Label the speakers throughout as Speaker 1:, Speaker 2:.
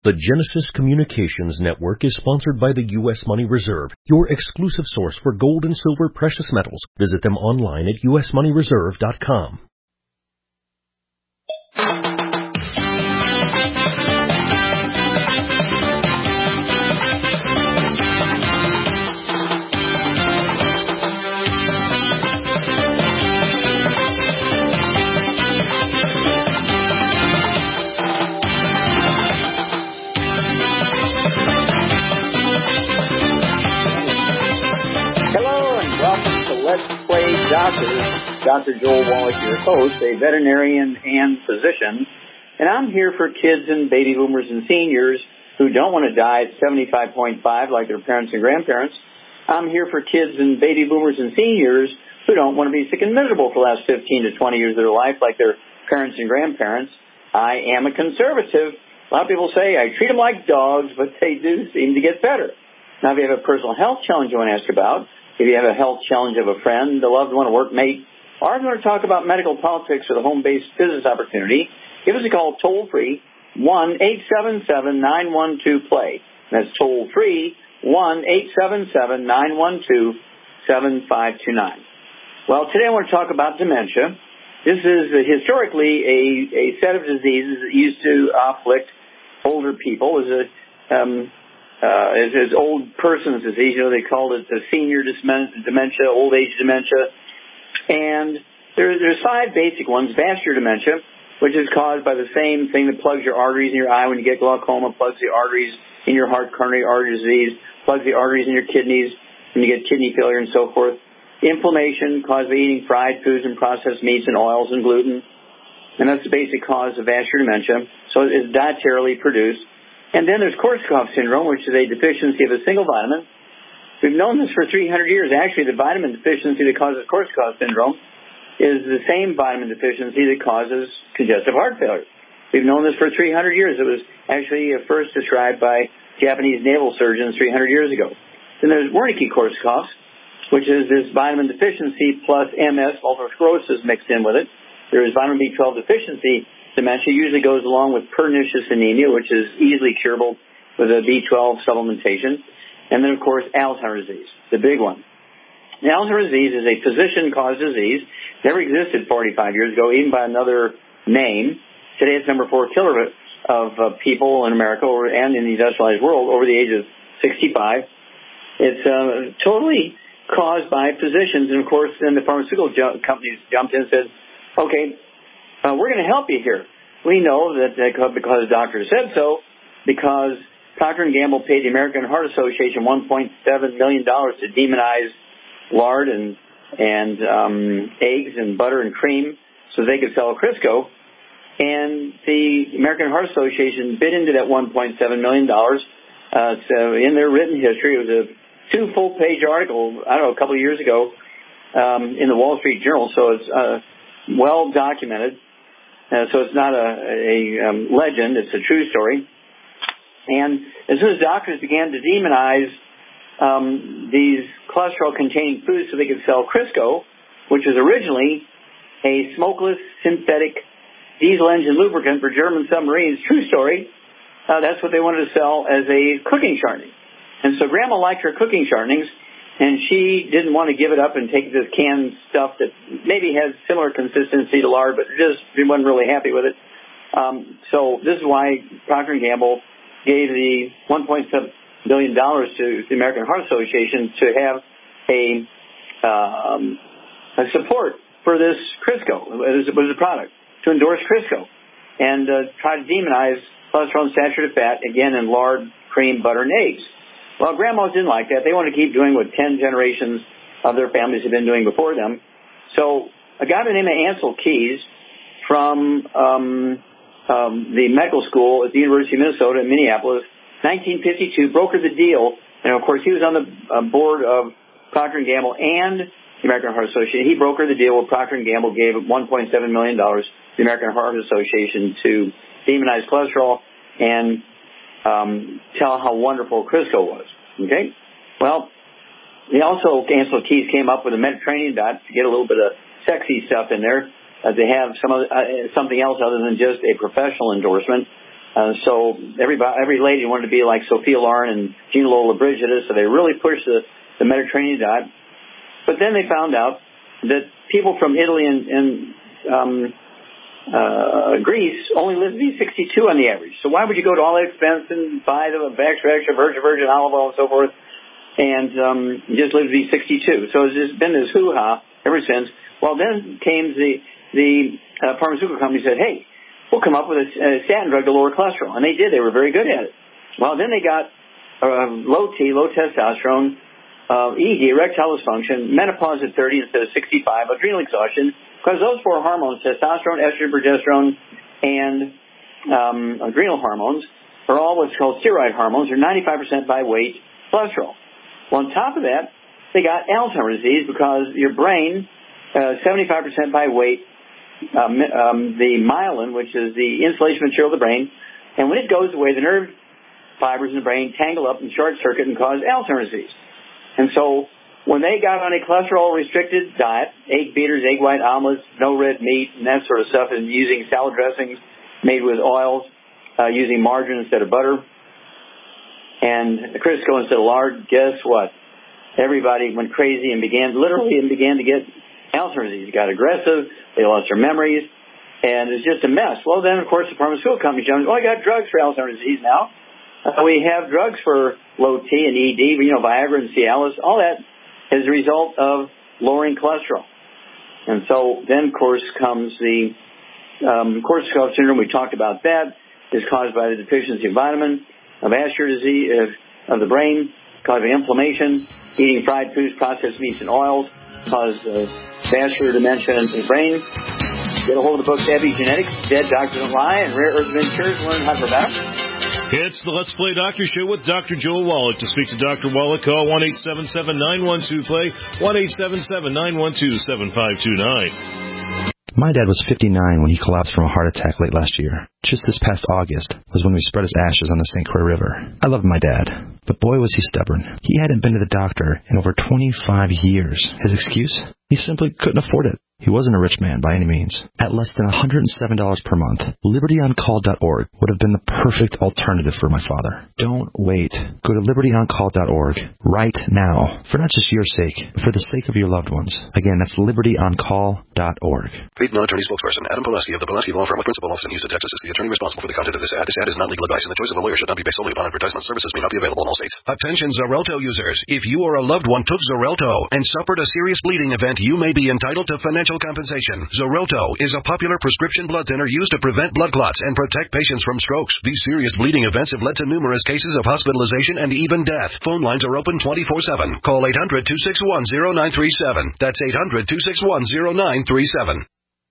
Speaker 1: The Genesis Communications Network is sponsored by the U.S. Money Reserve, your exclusive source for gold and silver precious metals. Visit them online at usmoneyreserve.com.
Speaker 2: Dr. Joel Wallach, your host, a veterinarian and physician, and I'm here for kids and baby boomers and seniors who don't want to die at 75.5 like their parents and grandparents. I'm here for kids and baby boomers and seniors who don't want to be sick and miserable for the last 15 to 20 years of their life like their parents and grandparents. I am a conservative. A lot of people say I treat them like dogs, but they do seem to get better. Now, if you have a personal health challenge you want to ask about, if you have a health challenge of a friend, a loved one, a workmate, or if you want to talk about medical politics or the home-based business opportunity, give us a call toll-free, 1-877-912-PLAY. That's toll-free, 1-877-912-7529. Well, today I want to talk about dementia. This is historically a set of diseases that used to afflict older people. It's old person's disease. You know, they called it the senior dementia, old age dementia. And there's 5 basic ones. Vascular dementia, which is caused by the same thing that plugs your arteries in your eye when you get glaucoma, plugs the arteries in your heart, coronary artery disease, plugs the arteries in your kidneys when you get kidney failure and so forth. Inflammation caused by eating fried foods and processed meats and oils and gluten. And that's the basic cause of vascular dementia. So it's dietarily produced. And then there's Korsakoff syndrome, which is a deficiency of a single vitamin. We've known this for 300 years. Actually, the vitamin deficiency that causes Korsakoff syndrome is the same vitamin deficiency that causes congestive heart failure. We've known this for 300 years. It was actually first described by Japanese naval surgeons 300 years ago. Then there's Wernicke-Korsakoff, which is this vitamin deficiency plus MS, multiple sclerosis, mixed in with it. There is vitamin B12 deficiency. Dementia usually goes along with pernicious anemia, which is easily curable with a B12 supplementation. And then, of course, Alzheimer's disease, the big one. The Alzheimer's disease is a physician-caused disease. Never existed 45 years ago, even by another name. Today it's number 4 killer of people in America and in the industrialized world over the age of 65. It's totally caused by physicians. And, of course, then the pharmaceutical companies jumped in and said, okay, we're going to help you here. We know that because the doctor said so, because Procter & Gamble paid the American Heart Association $1.7 million to demonize lard and eggs and butter and cream so they could sell Crisco. And the American Heart Association bid into that $1.7 million. So in their written history, it was a 2 full-page article, I don't know, a couple of years ago in the Wall Street Journal. So it's well documented. So it's not a legend. It's a true story. And as soon as doctors began to demonize these cholesterol-containing foods so they could sell Crisco, which was originally a smokeless synthetic diesel engine lubricant for German submarines, true story, that's what they wanted to sell as a cooking shortening. And so Grandma liked her cooking shortenings, and she didn't want to give it up and take this canned stuff that maybe has similar consistency to lard, but she wasn't really happy with it. So this is why Procter & Gamble gave the $1.7 billion to the American Heart Association to have a support for this Crisco. It was a product to endorse Crisco and try to demonize cholesterol and saturated fat, again, in lard, cream, butter, and eggs. Well, grandmas didn't like that. They wanted to keep doing what 10 generations of their families had been doing before them. So a guy by the name of Ansel Keys from the medical school at the University of Minnesota in Minneapolis, 1952, brokered the deal. And, of course, he was on the board of Procter & Gamble and the American Heart Association. He brokered the deal where Procter & Gamble gave $1.7 million to the American Heart Association to demonize cholesterol and tell how wonderful Crisco was. Okay? Well, Ansel Keys came up with a Mediterranean diet to get a little bit of sexy stuff in there. To have something else other than just a professional endorsement. So every lady wanted to be like Sophia Loren and Gina Lollobrigida, so they really pushed the Mediterranean diet. But then they found out that people from Italy and Greece only lived to be 62 on the average. So why would you go to all that expense and buy the extra virgin olive oil and so forth and just live to be 62? So it's just been this hoo-ha ever since. Well, then came the pharmaceutical company said, hey, we'll come up with a statin drug to lower cholesterol. And they did. They were very good at it. Well, then they got low testosterone, ED, erectile dysfunction, menopause at 30 instead of 65, adrenal exhaustion, because those four hormones, testosterone, estrogen, progesterone, and adrenal hormones, are all what's called steroid hormones, are 95% by weight cholesterol. Well, on top of that, they got Alzheimer's disease because your brain, 75% by weight, the myelin, which is the insulation material of the brain, and when it goes away, the nerve fibers in the brain tangle up and short circuit and cause Alzheimer's disease. And so when they got on a cholesterol-restricted diet, egg beaters, egg white omelets, no red meat, and that sort of stuff, and using salad dressings made with oils, using margarine instead of butter, and Crisco instead of lard, guess what? Everybody went crazy and began to get Alzheimer's disease. Got aggressive. They lost their memories, and it's just a mess. Well, then, of course, the pharmaceutical companies jumped. I got drugs for Alzheimer's disease now. We have drugs for low T and ED, Viagra and Cialis. All that is a result of lowering cholesterol. And so then, of course, comes the Korsakoff syndrome. We talked about that. Is caused by the deficiency of vitamin, of vascular disease, of the brain, causing inflammation, eating fried foods, processed meats, and oils, cause vascular dementia in the brain. Get a hold of the book Epigenetics, Dead Doctors Don't Lie, and Rare Earth Ventures, learn how to prevent them.
Speaker 1: It's the Let's Play Doctor Show with Dr. Joel Wallach. To speak to Dr. Wallach, call 1-877-912-PLAY, 1-877-912-7529.
Speaker 3: My dad was 59 when he collapsed from a heart attack late last year. Just this past August was when we spread his ashes on the St. Croix River. I loved my dad, but boy was he stubborn. He hadn't been to the doctor in over 25 years. His excuse? He simply couldn't afford it. He wasn't a rich man by any means. At less than $107 per month, LibertyOnCall.org would have been the perfect alternative for my father. Don't wait. Go to LibertyOnCall.org right now, for not just your sake, but for the sake of your loved ones. Again, that's LibertyOnCall.org.
Speaker 4: Paid non-attorney spokesperson Adam Pileski of the Pileski Law Firm with principal office in Houston, Texas, is the attorney responsible for the content of this ad. This ad is not legal advice, and the choice of a lawyer should not be based solely upon advertisement. Services may not be available in all states. Attention Xarelto users. If you or a loved one took Xarelto and suffered a serious bleeding event, you may be entitled to financial compensation. Xarelto is a popular prescription blood thinner used to prevent blood clots and protect patients from strokes. These serious bleeding events have led to numerous cases of hospitalization and even death. Phone lines are open 24/7. Call 800-261-0937. That's 800-261-0937.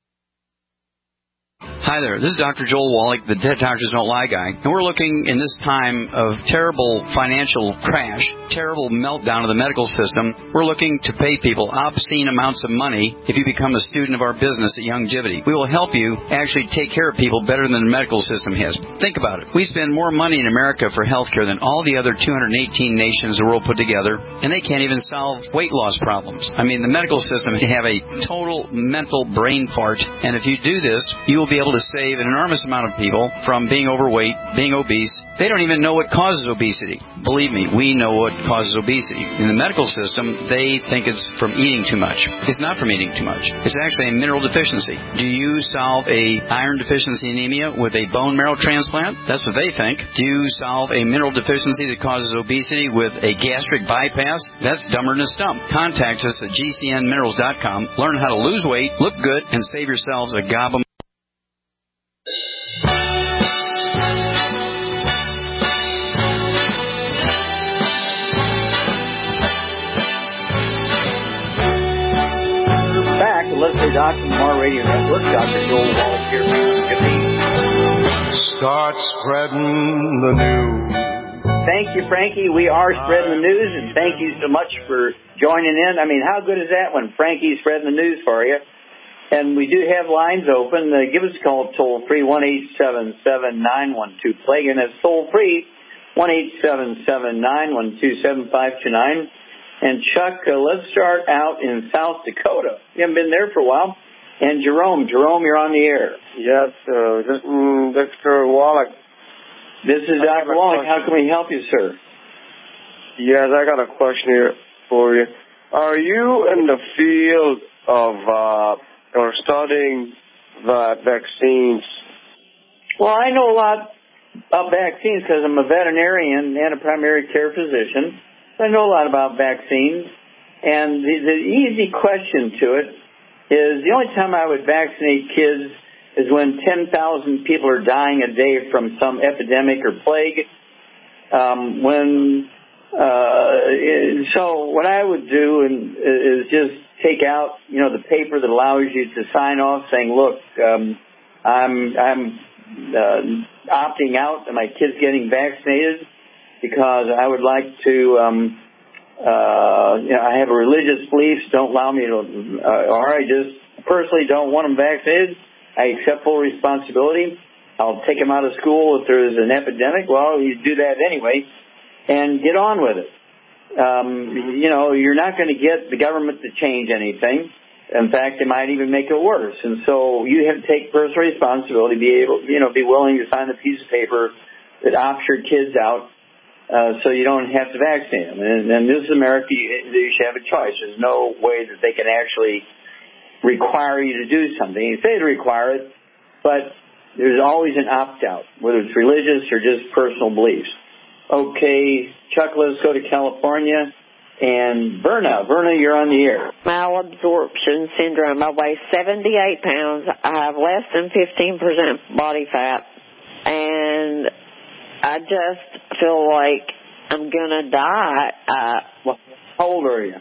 Speaker 5: Hi there, this is Dr. Joel Wallach, the Dead Doctors Don't Lie guy, and we're looking in this time of terrible financial crash, terrible meltdown of the medical system, we're looking to pay people obscene amounts of money if you become a student of our business at Youngevity. We will help you actually take care of people better than the medical system has. Think about it. We spend more money in America for health care than all the other 218 nations of the world put together, and they can't even solve weight loss problems. I mean, the medical system can have a total mental brain fart, and if you do this, you will be able to save an enormous amount of people from being overweight, being obese. They don't even know what causes obesity. Believe me, we know what causes obesity. In the medical system, they think it's from eating too much. It's not from eating too much. It's actually a mineral deficiency. Do you solve a iron deficiency anemia with a bone marrow transplant? That's what they think. Do you solve a mineral deficiency that causes obesity with a gastric bypass? That's dumber than a stump. Contact us at gcnminerals.com. Learn how to lose weight, look good, and save yourselves a gob of
Speaker 2: Let's Say Doctor Mar Radio Network. Dr. Joel Wallach here from Youngevity.
Speaker 6: Start spreading the news.
Speaker 2: Thank you, Frankie. We are spreading the news, and thank you so much for joining in. I mean, how good is that when Frankie's spreading the news for you? And we do have lines open. Give us a call toll-free, 1-877-912-PLAY. Again, that's toll-free, 1-877-912-7529. And Chuck, let's start out in South Dakota. You haven't been there for a while. And Jerome, you're on the air.
Speaker 7: Yes, Dr. Wallach.
Speaker 2: This is Dr. Wallach. How can we help you, sir?
Speaker 7: Yes, I got a question here for you. Are you in the field of or studying the vaccines?
Speaker 2: Well, I know a lot about vaccines because I'm a veterinarian and a primary care physician. I know a lot about vaccines. And the easy question to it is the only time I would vaccinate kids is when 10,000 people are dying a day from some epidemic or plague. So what I would do is just take out, the paper that allows you to sign off saying, look, I'm opting out and my kid's getting vaccinated because I would like to, I have religious beliefs, don't allow me to, or I just personally don't want them vaccinated. I accept full responsibility. I'll take them out of school if there's an epidemic. Well, you do that anyway and get on with it. You're not going to get the government to change anything. In fact, they might even make it worse. And so you have to take personal responsibility, be willing to sign a piece of paper that opts your kids out so you don't have to vaccinate them. And this is America. You should have a choice. There's no way that they can actually require you to do something. You say to require it, but there's always an opt-out, whether it's religious or just personal beliefs. Okay, Chuck, let's go to California. And Verna, you're on the air.
Speaker 8: Malabsorption syndrome. I weigh 78 pounds. I have less than 15% body fat. And I just feel like I'm going to die.
Speaker 2: How old are you?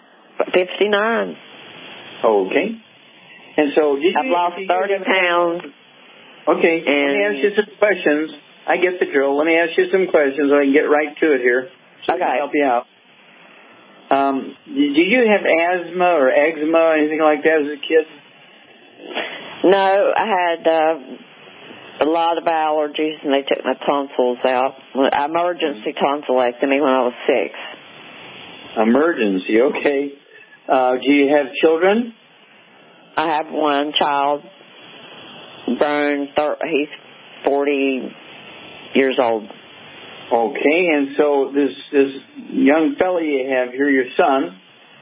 Speaker 8: 59.
Speaker 2: Okay. And so
Speaker 8: I've lost 30 pounds.
Speaker 2: Okay. Let me ask you some questions. I get the drill. Let me ask you some questions so I can get right to it here. So I can help you out. Do you have asthma or eczema or anything like that as a kid?
Speaker 8: No, I had a lot of allergies, and they took my tonsils out. Emergency tonsillectomy when I was 6.
Speaker 2: Emergency, okay. Do you have children?
Speaker 8: I have one child, grown. He's 40 years old.
Speaker 2: Okay, and so this young fella you have here, your son,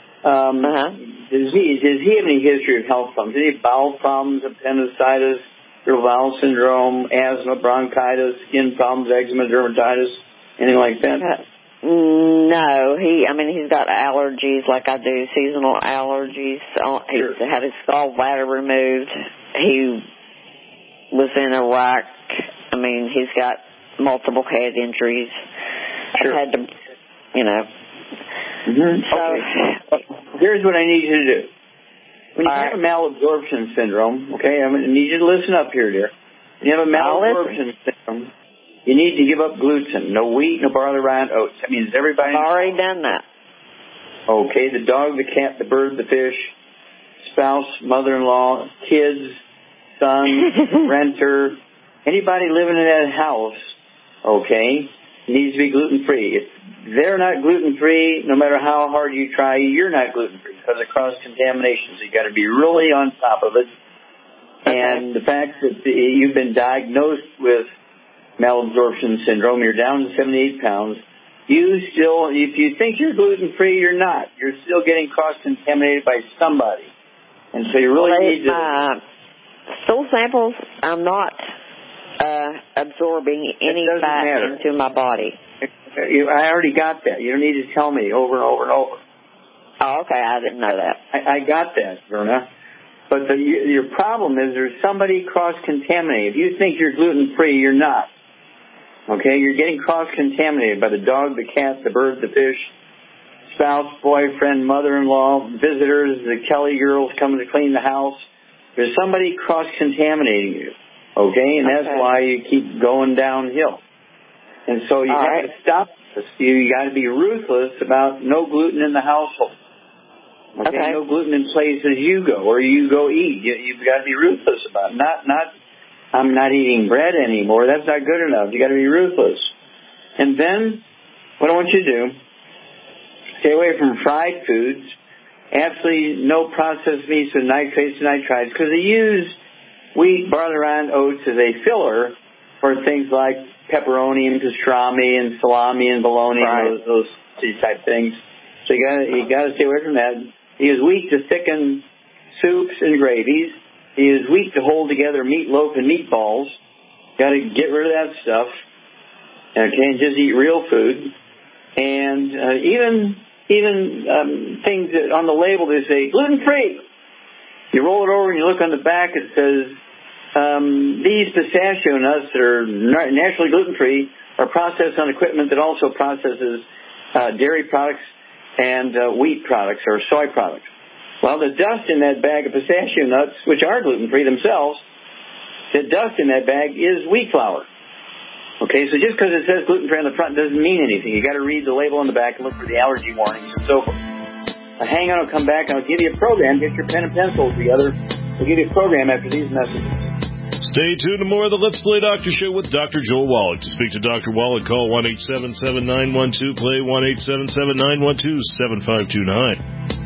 Speaker 2: does he have any history of health problems? Any bowel problems, appendicitis, irritable bowel syndrome, asthma, bronchitis, skin problems, eczema, dermatitis, anything like that?
Speaker 8: No, he's got allergies like I do, seasonal allergies. He's had his gallbladder removed. He was in Iraq. He's got multiple head injuries.
Speaker 2: Sure.
Speaker 8: I've had to,
Speaker 2: So, here's what I need you to do. When you have a malabsorption syndrome, okay, I need you to listen up here, dear. When you have a malabsorption syndrome, you need to give up gluten. No wheat, no barley, rye, and oats. That means everybody...
Speaker 8: I've already done that.
Speaker 2: Okay, the dog, the cat, the bird, the fish, spouse, mother-in-law, kids, son, renter, anybody living in that house, okay, needs to be gluten-free. If they're not gluten-free, no matter how hard you try, you're not gluten-free because of cross-contamination. So you've got to be really on top of it. Okay. And the fact that you've been diagnosed with malabsorption syndrome, you're down to 78 pounds, if you think you're gluten-free, you're not. You're still getting cross-contaminated by somebody. And so you really need to...
Speaker 8: stool samples, I'm not absorbing any fat into my body.
Speaker 2: I already got that. You don't need to tell me over and over and over.
Speaker 8: Oh, okay. I didn't know that.
Speaker 2: I got that, Verna. But your problem is there's somebody cross-contaminated. If you think you're gluten-free, you're not. Okay? You're getting cross-contaminated by the dog, the cat, the bird, the fish, spouse, boyfriend, mother-in-law, visitors, the Kelly girls coming to clean the house. There's somebody cross-contaminating you. Okay? And that's why you keep going downhill. And so you have to stop this. You got to be ruthless about no gluten in the household. Okay? No gluten in places you go or you go eat. You've got to be ruthless about it. Not I'm not eating bread anymore. That's not good enough. You got to be ruthless. And then what I want you to do, stay away from fried foods. Absolutely no processed meats with nitrates and nitrites because they use wheat, barley, rye, and oats as a filler for things like pepperoni and pastrami and salami and bologna and those type things. So you got to stay away from that. He is weak to thicken soups and gravies. He is weak to hold together meatloaf and meatballs. Got to get rid of that stuff. And just eat real food. And even things that on the label they say gluten-free. You roll it over and you look on the back. It says these pistachio nuts that are naturally gluten-free are processed on equipment that also processes dairy products and wheat products or soy products. Well, the dust in that bag of pistachio nuts, which are gluten-free themselves, the dust in that bag is wheat flour. Okay, so just because it says gluten-free on the front doesn't mean anything. You got to read the label on the back and look for the allergy warnings and so forth. Hang on, I'll come back and I'll give you a program. Get your pen and pencil together. We'll give you a program after these messages.
Speaker 9: Stay tuned to more of the Let's Play Doctor Show with Dr. Joel Wallach. To speak to Dr. Wallach, call 1-877-912-PLAY, 1-877-912-7529.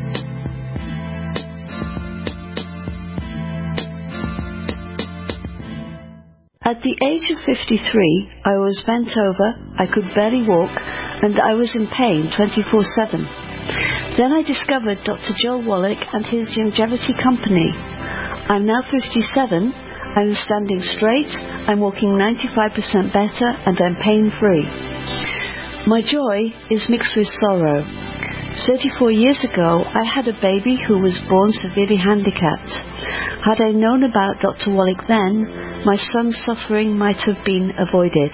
Speaker 10: At the age of 53, I was bent over, I could barely walk, and I was in pain 24/7. Then I discovered Dr. Joel Wallach and his longevity company. I'm now 57, I'm standing straight, I'm walking 95% better, and I'm pain-free. My joy is mixed with sorrow. 34 years ago, I had a baby who was born severely handicapped. Had I known about Dr. Wallach then, my son's suffering might have been avoided.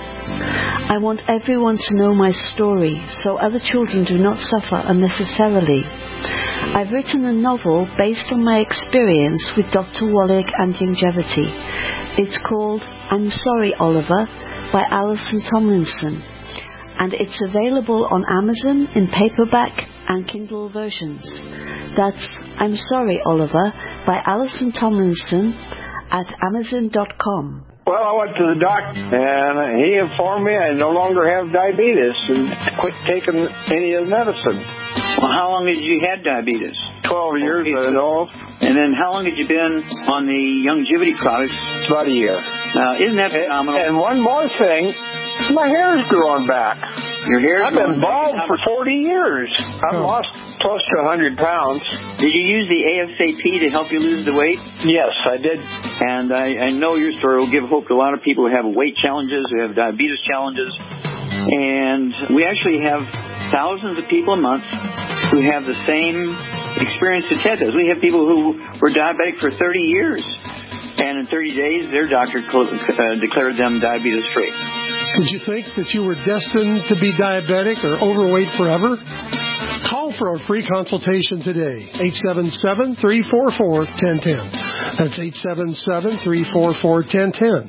Speaker 10: I want everyone to know my story so other children do not suffer unnecessarily. I've written a novel based on my experience with Dr. Wallach and longevity. It's called I'm Sorry, Oliver by Alison Tomlinson, and it's available on Amazon in paperback and Kindle versions. That's I'm Sorry, Oliver by Alison Tomlinson at Amazon.com.
Speaker 11: Well, I went to the doctor, and he informed me I no longer have diabetes and quit taking any of the medicine.
Speaker 2: Well, how long had you had diabetes?
Speaker 11: 12 years, I know.
Speaker 2: And then how long had you been on the longevity products?
Speaker 11: About a year.
Speaker 2: Now, isn't that phenomenal?
Speaker 11: And one more thing, my hair's growing back.
Speaker 2: Your hair's
Speaker 11: I've been bald for 40 years. I've lost close to 100 pounds.
Speaker 2: Did you use the ASAP to help you lose the weight?
Speaker 11: Yes, I did.
Speaker 2: And I know your story will give hope to a lot of people who have weight challenges, who have diabetes challenges. And we actually have thousands of people a month who have the same experience that Ted does. We have people who were diabetic for 30 years. And in 30 days, their doctor declared them diabetes-free.
Speaker 12: Did you think that you were destined to be diabetic or overweight forever? Call for a free consultation today, 877-344-1010. That's 877-344-1010.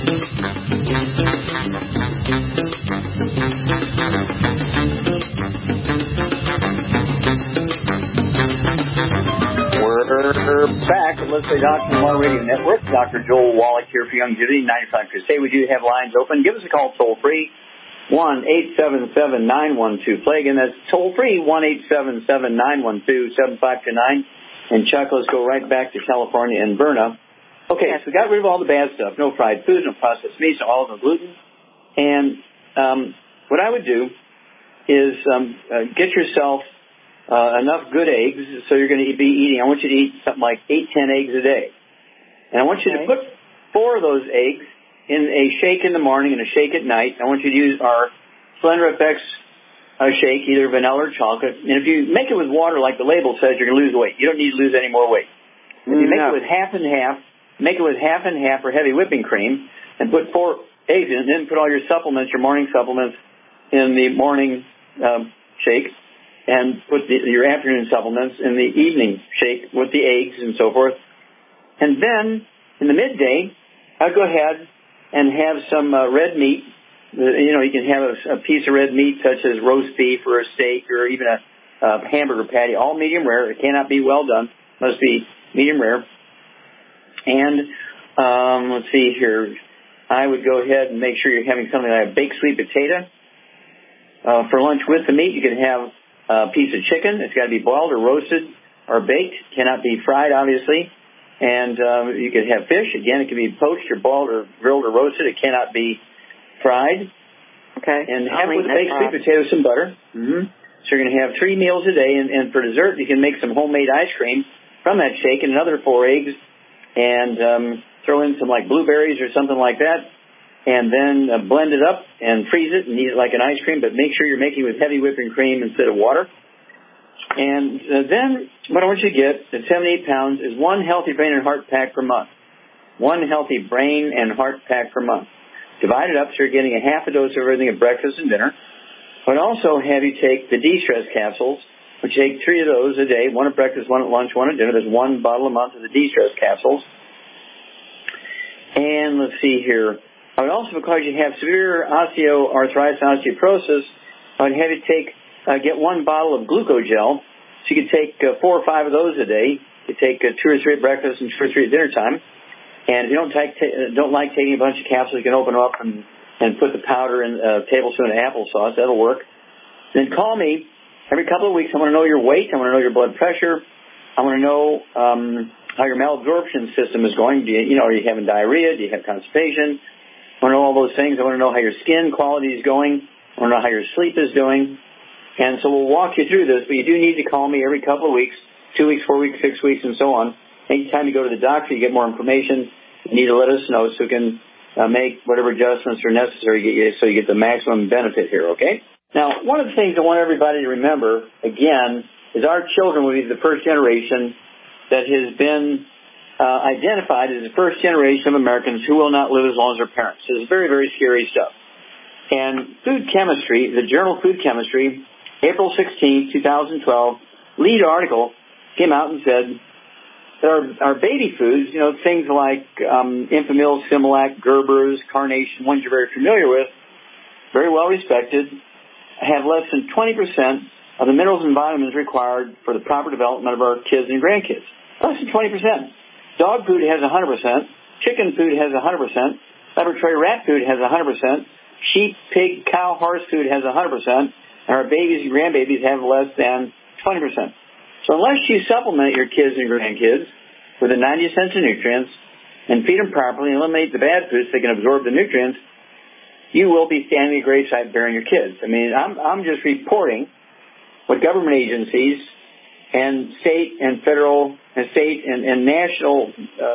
Speaker 2: We're back at Let's Play Doctor on Radio Network. Dr. Joel Wallach here for Longevity 95 Crusade. We do have lines open. Give us a call toll free, 1-877-912-PLAY. Again, that's toll free, 1-877-912-7529. And Chuck, let's go right back to California and Verna. Okay, so we got rid of all the bad stuff. No fried food, no processed meats, all no gluten. And what I would do is get yourself enough good eggs, so you're going to be eating, I want you to eat something like 8-10 eggs a day. And I want you to put 4 of those eggs in a shake in the morning and a shake at night. I want you to use our Slender FX shake, either vanilla or chocolate. And if you make it with water like the label says, you're going to lose weight. You don't need to lose any more weight. If you make it with half and half, make it with half and half or heavy whipping cream, and put 4 eggs in, and then put all your supplements, your morning supplements, in the morning shake, and put your afternoon supplements in the evening shake with the eggs and so forth. And then, in the midday, I'd go ahead and have some red meat. You know, you can have a piece of red meat such as roast beef or a steak or even a hamburger patty, all medium rare. It cannot be well done. Must be medium rare. And let's see here. I would go ahead and make sure you're having something like a baked sweet potato. For lunch with the meat, you can have a piece of chicken. It's got to be boiled or roasted or baked. Cannot be fried, obviously. And you can have fish. Again, it can be poached or boiled or grilled or roasted. It cannot be fried.
Speaker 8: Okay.
Speaker 2: And have it with baked sweet potatoes and butter. Mm-hmm. So you're going to have 3 meals a day, and for dessert, you can make some homemade ice cream from that shake and another 4 eggs, and throw in some like blueberries or something like that, and then blend it up and freeze it and eat it like an ice cream, but make sure you're making it with heavy whipping cream instead of water. And then what I want you to get at 78 pounds is 1 healthy brain and heart pack per month. 1 healthy brain and heart pack per month. Divide it up so you're getting a half a dose of everything at breakfast and dinner. But also have you take the de-stress capsules, which you take 3 of those a day, 1 at breakfast, 1 at lunch, 1 at dinner. There's 1 bottle a month of the de-stress capsules. And let's see here. I would also, because you have severe osteoarthritis and osteoporosis, I would have you get 1 bottle of glucogel. So you could take 4 or 5 of those a day. You take 2 or 3 at breakfast and 2 or 3 at dinner time. And if you don't like taking a bunch of capsules, you can open them up and put the powder in a tablespoon of applesauce. That'll work. Then call me every couple of weeks. I want to know your weight. I want to know your blood pressure. I want to know how your malabsorption system is going. Are you having diarrhea? Do you have constipation? I want to know all those things. I want to know how your skin quality is going. I want to know how your sleep is doing. And so we'll walk you through this, but you do need to call me every couple of weeks, 2 weeks, 4 weeks, 6 weeks, and so on. Anytime you go to the doctor, you get more information. You need to let us know so we can make whatever adjustments are necessary so you get the maximum benefit here, okay? Now, one of the things I want everybody to remember, again, is our children will be the first generation that has been identified as the first generation of Americans who will not live as long as their parents. This is very, very scary stuff. And Food Chemistry, the journal Food Chemistry, April 16, 2012, lead article came out and said that our baby foods, things like Enfamil, Similac, Gerber's, Carnation, ones you're very familiar with, very well respected, have less than 20% of the minerals and vitamins required for the proper development of our kids and grandkids. Less than 20%. Dog food has 100%. Chicken food has 100%. Laboratory rat food has 100%. Sheep, pig, cow, horse food has 100%. And our babies and grandbabies have less than 20%. So unless you supplement your kids and grandkids with the 90 essential nutrients and feed them properly and eliminate the bad foods so they can absorb the nutrients, you will be standing at a graveside burying your kids. I mean, I'm just reporting what government agencies and state and federal and state and national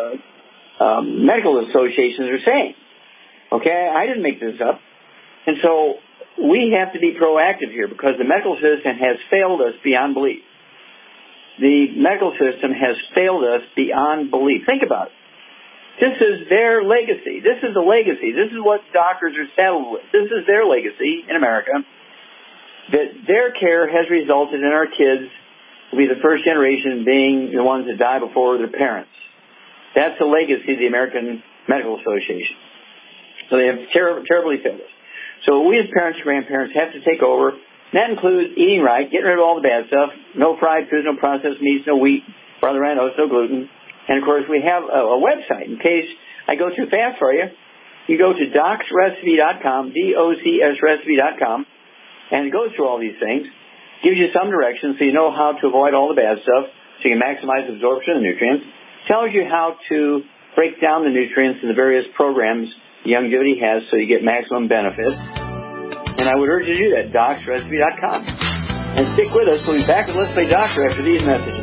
Speaker 2: medical associations are saying. Okay? I didn't make this up. And so we have to be proactive here because the medical system has failed us beyond belief. The medical system has failed us beyond belief. Think about it. This is their legacy. This is the legacy. This is what doctors are saddled with. This is their legacy in America, that their care has resulted in our kids will be the first generation being the ones that die before their parents. That's the legacy of the American Medical Association. So they have terribly failed us. So we as parents and grandparents have to take over. And that includes eating right, getting rid of all the bad stuff, no fried foods, no processed meats, no wheat, brother and oats, no gluten. And, of course, we have a website. In case I go too fast for you, you go to docsrecipe.com, DOCSrecipe.com, and it goes through all these things, gives you some direction so you know how to avoid all the bad stuff so you can maximize absorption of nutrients, tells you how to break down the nutrients in the various programs Youngevity has so you get maximum benefit. And I would urge you to do that, docsrecipe.com. And stick with us. We'll be back with Let's Play Doctor after these messages.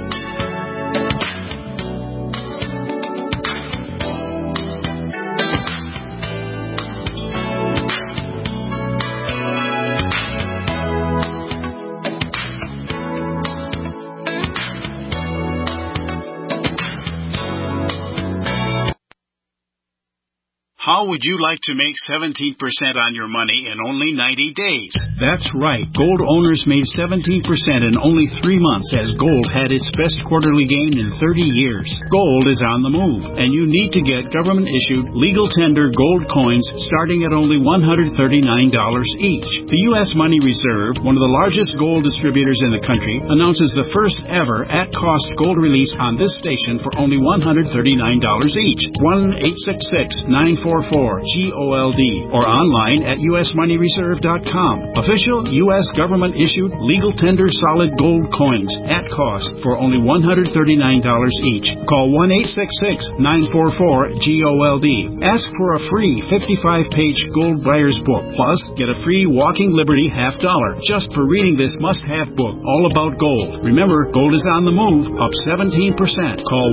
Speaker 13: How would you like to make 17% on your money in only 90 days? That's right. Gold owners made 17% in only 3 months as gold had its best quarterly gain in 30 years. Gold is on the move, and you need to get government-issued, legal tender gold coins starting at only $139 each. The U.S. Money Reserve, one of the largest gold distributors in the country, announces the first ever at-cost gold release on this station for only $139 each. 1-866-948 944-GOLD or online at usmoneyreserve.com. Official U.S. government-issued legal tender solid gold coins at cost for only $139 each. Call 1-866-944-GOLD. Ask for a free 55-page gold buyer's book. Plus, get a free Walking Liberty $50 just for reading this must-have book all about gold. Remember, gold is on the move, up 17%. Call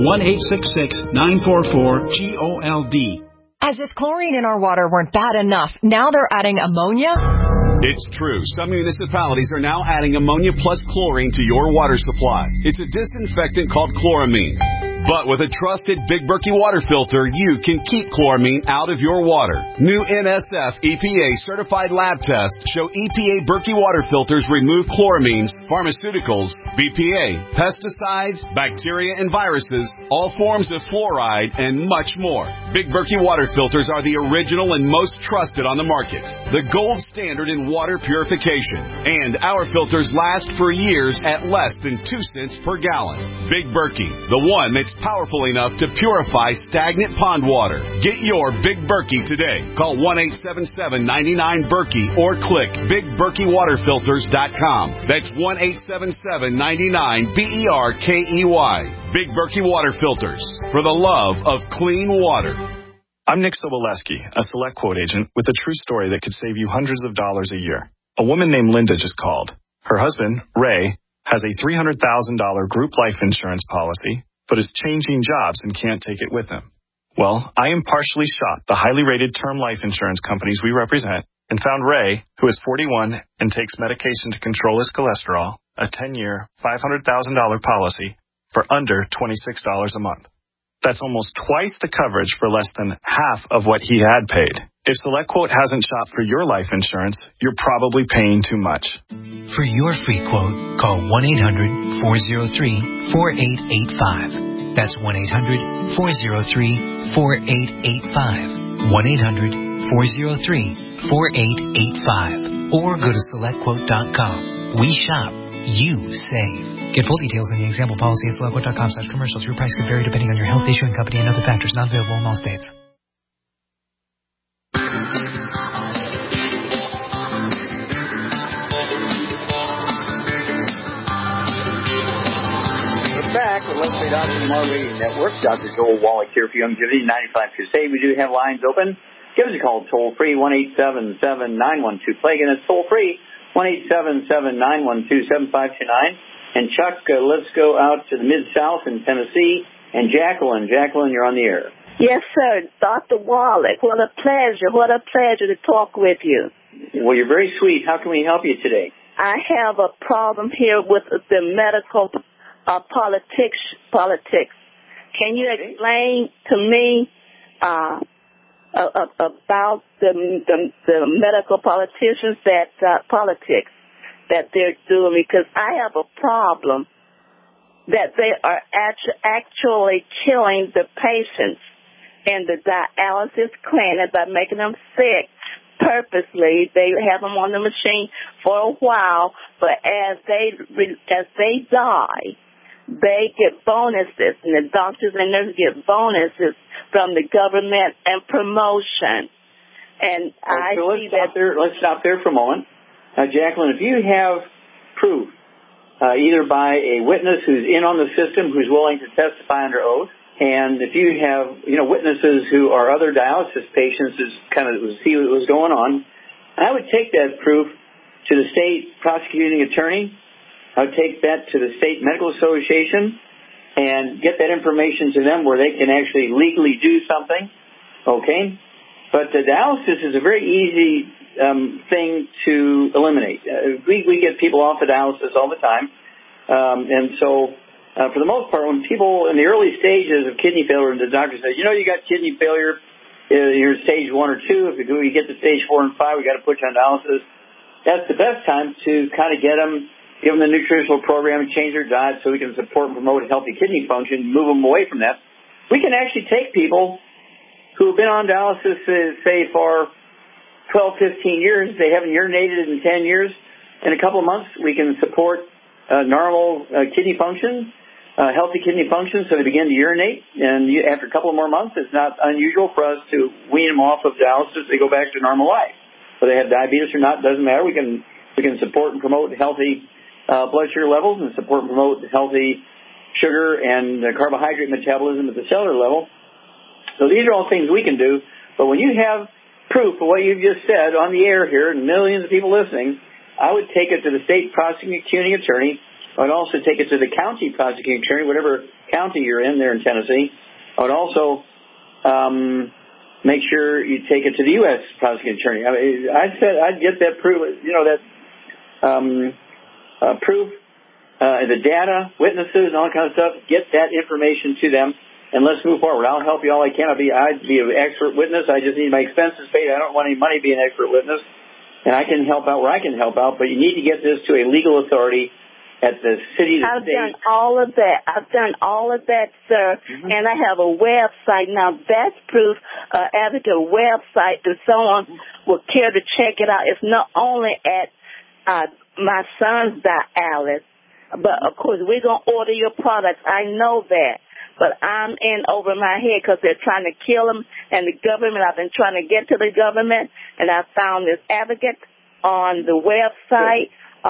Speaker 13: 1-866-944-GOLD.
Speaker 14: As if chlorine in our water weren't bad enough, now they're adding ammonia?
Speaker 15: It's true. Some municipalities are now adding ammonia plus chlorine to your water supply. It's a disinfectant called chloramine. But with a trusted Big Berkey water filter, you can keep chloramine out of your water. New NSF EPA certified lab tests show EPA Berkey water filters remove chloramines, pharmaceuticals, BPA, pesticides, bacteria and viruses, all forms of fluoride, and much more. Big Berkey water filters are the original and most trusted on the market. The gold standard in water purification. And our filters last for years at less than 2 cents per gallon. Big Berkey, the one that's powerful enough to purify stagnant pond water. Get your Big Berkey today. Call 1-877-99-BERKEY or click BigBerkeyWaterFilters.com. That's 1-877-99-BERKEY. Big Berkey Water Filters, for the love of clean water.
Speaker 16: I'm Nick Soboleski, a Select Quote agent with a true story that could save you hundreds of dollars a year. A woman named Linda just called. Her husband, Ray, has a $300,000 group life insurance policy, but is changing jobs and can't take it with him. Well, I impartially shot the highly rated term life insurance companies we represent and found Ray, who is 41 and takes medication to control his cholesterol, a 10-year, $500,000 policy for under $26 a month. That's almost twice the coverage for less than half of what he had paid. If SelectQuote hasn't shopped for your life insurance, you're probably paying too much.
Speaker 17: For your free quote, call 1-800-403-4885. That's 1-800-403-4885. 1-800-403-4885. Or go to SelectQuote.com. We shop. You save. Get full details in the example policy at SelectQuote.com/commercials. Your price could vary depending on your health, issuing company, and other factors. Not available in all states.
Speaker 2: We're back with Let's Play Doctor Tomorrow Radio Network. Dr. Joel Wallach here for Youngevity 95 Crusade. We do have lines open. Give us a call toll-free, 1-877-912-PLAY. Again, it's toll-free, 1-877-912-7529. And Chuck, let's go out to the Mid-South in Tennessee. And Jacqueline, you're on the air.
Speaker 18: Yes, sir. Dr. Wallach, what a pleasure to talk with you.
Speaker 2: Well, you're very sweet. How can we help you today?
Speaker 18: I have a problem here with the medical politics. Can you explain to me about the medical politicians politics that they're doing? Because I have a problem that they are actually killing the patients in the dialysis clinic by making them sick purposely. They have them on the machine for a while, but as they die, they get bonuses, and the doctors and nurses get bonuses from the government and promotion. And
Speaker 2: let's stop there for a moment. Jacqueline, if you have proof, either by a witness who's in on the system who's willing to testify under oath, and if you have, witnesses who are other dialysis patients who kind of see what was going on, I would take that proof to the state prosecuting attorney. I would take that to the state medical association and get that information to them where they can actually legally do something. Okay? But the dialysis is a very easy thing to eliminate. We get people off of dialysis all the time. And so, for the most part, when people in the early stages of kidney failure, the doctor says, you got kidney failure, you're stage 1 or 2. If you get to stage 4 and 5, we got to put you on dialysis. That's the best time to kind of give them the nutritional program and change their diet so we can support and promote healthy kidney function, move them away from that. We can actually take people who have been on dialysis, say, for 12, 15 years. They haven't urinated in 10 years. In a couple of months, we can support normal kidney function. healthy kidney function, so they begin to urinate. And after a couple of more months, it's not unusual for us to wean them off of dialysis. They go back to normal life. Whether they have diabetes or not, doesn't matter. We can support and promote healthy blood sugar levels and support and promote healthy sugar and carbohydrate metabolism at the cellular level. So these are all things we can do. But when you have proof of what you've just said on the air here and millions of people listening, I would take it to the state prosecuting attorney. I would also take it to the county prosecuting attorney, whatever county you're in there in Tennessee. I would also make sure you take it to the U.S. prosecuting attorney. I said I'd get that proof, proof, the data, witnesses, and all that kind of stuff. Get that information to them, and let's move forward. I'll help you all I can. I'd be an expert witness. I just need my expenses paid. I don't want any money to be an expert witness, and I can help out where I can help out. But you need to get this to a legal authority at the city.
Speaker 18: I've done all of that, sir. Mm-hmm. And I have a website now. That's proof. Advocate website that someone will care to check it out. It's not only at my son's dialysis, but of course we're gonna order your products. I know that. But I'm in over my head because they're trying to kill him, and the government, I've been trying to get to the government, and I found this advocate on the website,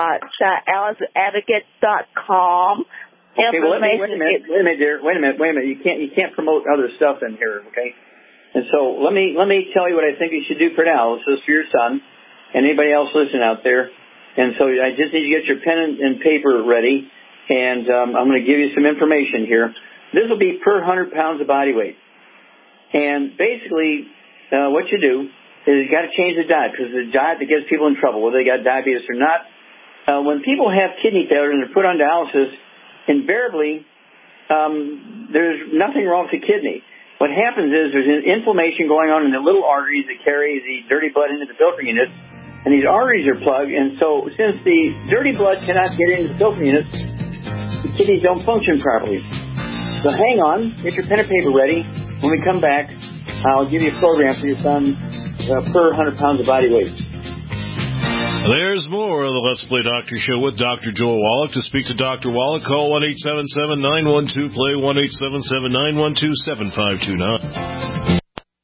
Speaker 18: childadvocate.com.
Speaker 2: Okay, well, wait a minute. You can't promote other stuff in here, okay? And so let me tell you what I think you should do for dialysis for your son and anybody else listening out there. And so I just need you to get your pen and paper ready, and I'm going to give you some information here. This will be per 100 pounds of body weight. And basically, what you do is you got to change the diet, because the diet that gets people in trouble, whether they got diabetes or not. When people have kidney failure and they're put on dialysis, invariably there's nothing wrong with the kidney. What happens is there's an inflammation going on in the little arteries that carry the dirty blood into the filtering units, and these arteries are plugged. And so since the dirty blood cannot get into the filtering units, the kidneys don't function properly. So hang on, get your pen and paper ready. When we come back, I'll give you a program for your son per 100 pounds of body weight.
Speaker 9: There's more of the Let's Play Doctor Show with Dr. Joel Wallach. To speak to Dr. Wallach, call 1-877-912-PLAY, 1-877-912-7529.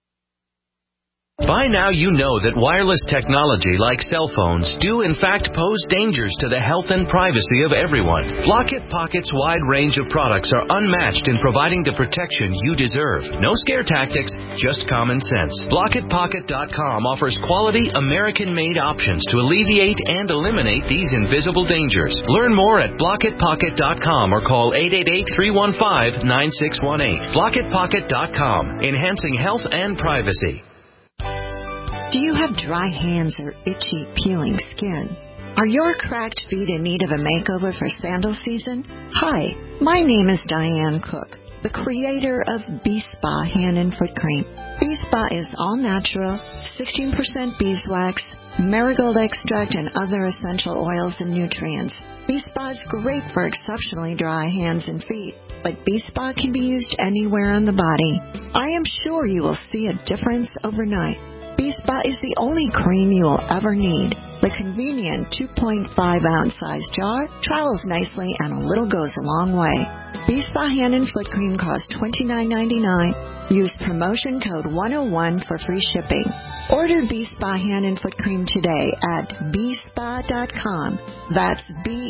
Speaker 19: By now you know that wireless technology like cell phones do in fact pose dangers to the health and privacy of everyone. Blockit Pocket's wide range of products are unmatched in providing the protection you deserve. No scare tactics, just common sense. BlockitPocket.com offers quality American-made options to alleviate and eliminate these invisible dangers. Learn more at BlockitPocket.com or call 888-315-9618. BlockitPocket.com, enhancing health and privacy.
Speaker 20: Do you have dry hands or itchy, peeling skin? Are your cracked feet in need of a makeover for sandal season? Hi, my name is Diane Cook, the creator of B-Spa Hand and Foot Cream. B-Spa is all natural, 16% beeswax, marigold extract, and other essential oils and nutrients. B-Spa is great for exceptionally dry hands and feet, but B-Spa can be used anywhere on the body. I am sure you will see a difference overnight. B-Spa is the only cream you will ever need. The convenient 2.5-ounce size jar travels nicely, and a little goes a long way. B-Spa Hand and Foot Cream costs $29.99. Use promotion code 101 for free shipping. Order B-Spa Hand and Foot Cream today at bspa.com. That's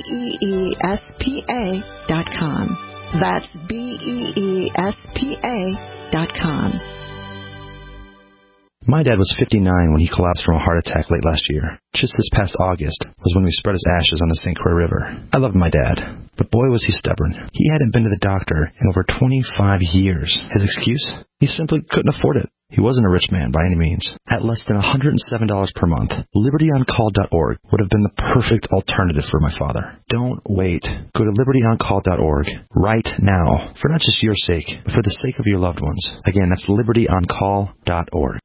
Speaker 20: BEESPA.com. That's BEESPA.com.
Speaker 3: My dad was 59 when he collapsed from a heart attack late last year. Just this past August was when we spread his ashes on the St. Croix River. I loved my dad, but boy was he stubborn. He hadn't been to the doctor in over 25 years. His excuse? He simply couldn't afford it. He wasn't a rich man by any means. At less than $107 per month, LibertyOnCall.org would have been the perfect alternative for my father. Don't wait. Go to LibertyOnCall.org right now, for not just your sake, but for the sake of your loved ones. Again, that's LibertyOnCall.org.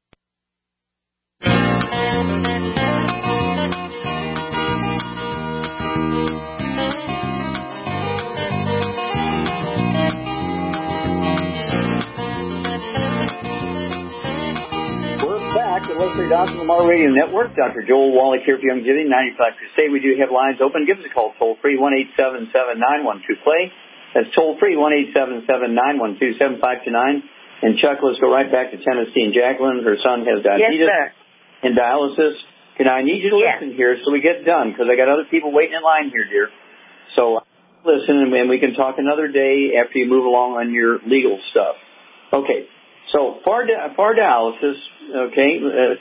Speaker 2: Let's Play Doctor Lamar Radio Network. Dr. Joel Wallach here for Youngevity 95 Crusade. We do have lines open. Give us a call toll free 1-877-912-PLAY, That's toll-free, 1-877-912-7529. And Chuck, let's go right back to Tennessee. And Jacqueline, her son has diabetes and dialysis. And I need you to listen here so we get done, because I got other people waiting in line here, dear. So listen, and we can talk another day after you move along on your legal stuff. Okay. So for dialysis, okay,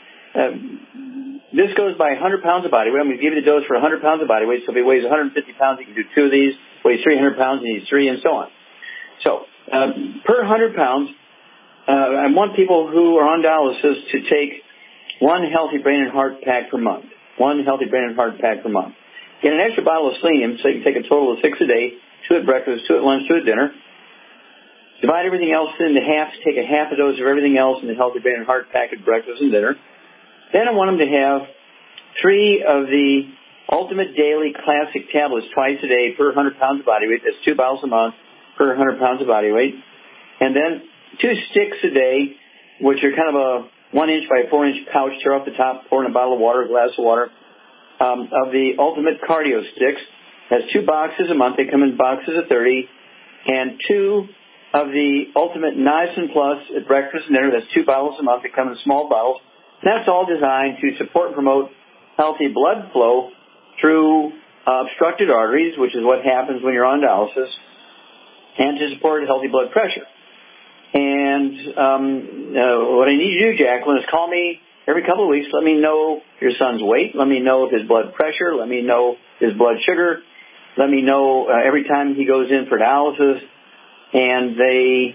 Speaker 2: this goes by 100 pounds of body weight. I'm going to give you the dose for 100 pounds of body weight. So if he weighs 150 pounds, he can do 2 of these. Weighs 300 pounds, he needs 3, and so on. So per 100 pounds, I want people who are on dialysis to take 1 healthy brain and heart pack per month. 1 healthy brain and heart pack per month. Get an extra bottle of selenium, so you can take a total of 6 a day, 2 at breakfast, 2 at lunch, 2 at dinner. Divide everything else into halves, take a half a dose of everything else in the healthy brain and heart pack at breakfast and dinner. Then I want them to have 3 of the Ultimate Daily Classic tablets twice a day per 100 pounds of body weight. That's 2 bottles a month per 100 pounds of body weight. And then 2 sticks a day, which are kind of a 1-inch by 4-inch pouch. Tear off the top, pour in a bottle of water, a glass of water, of the Ultimate Cardio Sticks. That's 2 boxes a month. They come in boxes of 30. And 2 of the Ultimate Niacin Plus at breakfast and dinner. That's 2 bottles a month. They come in small bottles. And that's all designed to support and promote healthy blood flow through obstructed arteries, which is what happens when you're on dialysis, and to support healthy blood pressure. And what I need you to do, Jacqueline, is call me every couple of weeks. Let me know your son's weight. Let me know his blood pressure. Let me know his blood sugar. Let me know every time he goes in for dialysis. And they